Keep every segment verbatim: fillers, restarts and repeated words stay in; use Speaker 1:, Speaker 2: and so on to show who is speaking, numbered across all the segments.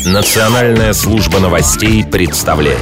Speaker 1: Национальная служба новостей представляет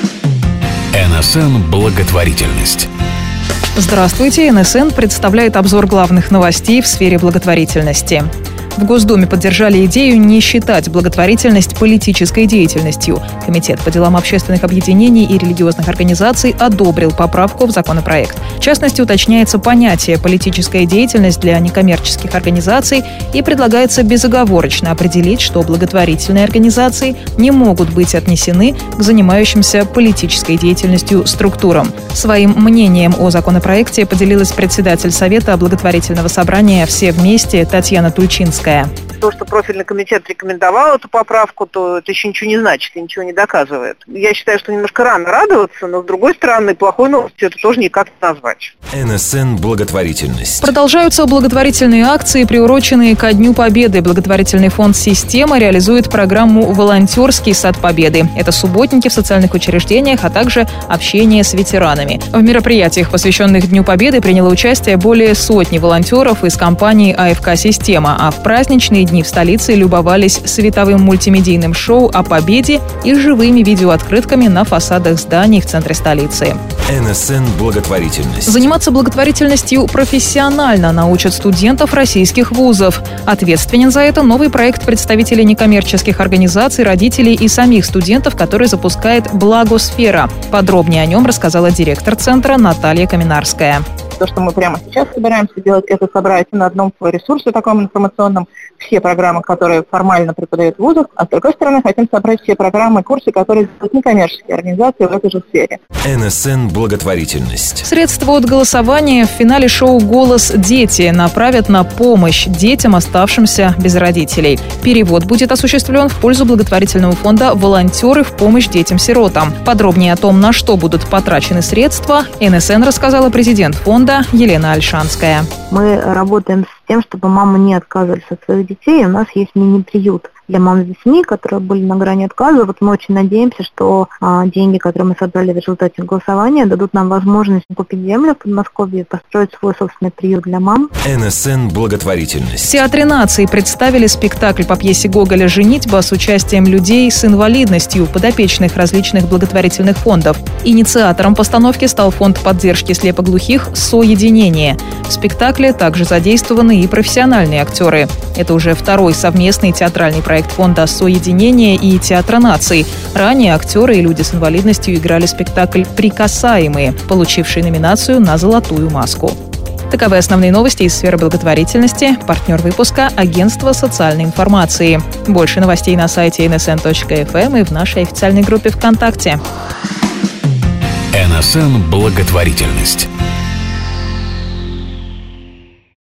Speaker 2: эн эс эн «Благотворительность».
Speaker 3: Здравствуйте, эн эс эн представляет обзор главных новостей в сфере благотворительности. В Госдуме поддержали идею не считать благотворительность политической деятельностью. Комитет по делам общественных объединений и религиозных организаций одобрил поправку в законопроект. В частности, уточняется понятие «политическая деятельность» для некоммерческих организаций и предлагается безоговорочно определить, что благотворительные организации не могут быть отнесены к занимающимся политической деятельностью структурам. Своим мнением о законопроекте поделилась председатель Совета благотворительного собрания «Все вместе» Татьяна Тульчинская.
Speaker 4: То, что профильный комитет рекомендовал эту поправку, то это еще ничего не значит и ничего не доказывает. Я считаю, что немножко рано радоваться, но, с другой стороны, плохой новостью это тоже никак не назвать.
Speaker 1: эн эс эн «Благотворительность».
Speaker 3: Продолжаются благотворительные акции, приуроченные ко Дню Победы. Благотворительный фонд «Система» реализует программу «Волонтерский сад Победы». Это субботники в социальных учреждениях, а также общение с ветеранами. В мероприятиях, посвященных Дню Победы, приняло участие более сотни волонтеров из компании а эф ка «Система», а в праздничные дни в столице любовались световым мультимедийным шоу о победе и живыми видеооткрытками на фасадах зданий в центре столицы.
Speaker 1: эн эс эн «Благотворительность».
Speaker 3: Заниматься благотворительностью профессионально научат студентов российских вузов. Ответственен за это новый проект представителей некоммерческих организаций, родителей и самих студентов, который запускает «Благосфера». Подробнее о нем рассказала директор центра Наталья Каминарская.
Speaker 4: То, что мы прямо сейчас собираемся делать, это собрать на одном ресурсе таком информационном все программы, которые формально преподают в вузах, а с другой стороны хотим собрать все программы и курсы, которые делают некоммерческие организации в этой же сфере.
Speaker 1: эн эс эн «Благотворительность».
Speaker 3: Средства от голосования в финале шоу «Голос дети» направят на помощь детям, оставшимся без родителей. Перевод будет осуществлен в пользу благотворительного фонда «Волонтеры в помощь детям-сиротам». Подробнее о том, на что будут потрачены средства, эн эс эн рассказала президент фонда Елена Альшанская.
Speaker 5: Мы работаем с тем, чтобы мамы не отказывались от своих детей. У нас есть мини-приют для мам с детьми, которые были на грани отказа. Вот мы очень надеемся, что а, деньги, которые мы собрали в результате голосования, дадут нам возможность купить землю в Подмосковье и построить свой собственный приют для мам.
Speaker 1: эн эс эн «Благотворительность».
Speaker 3: В Театре нации представили спектакль по пьесе Гоголя «Женитьба» с участием людей с инвалидностью, подопечных различных благотворительных фондов. Инициатором постановки стал фонд поддержки слепоглухих «Соединение». В спектакле также задействованы и профессиональные актеры. Это уже второй совместный театральный проект фонда «Соединение» и Театра наций. Ранее актеры и люди с инвалидностью играли спектакль «Прикасаемые», получивший номинацию на «Золотую маску». Таковы основные новости из сферы благотворительности. Партнер выпуска – Агентство социальной информации. Больше новостей на сайте эн эс эн точка эф эм и в нашей официальной группе ВКонтакте.
Speaker 2: эн эс эн «Благотворительность».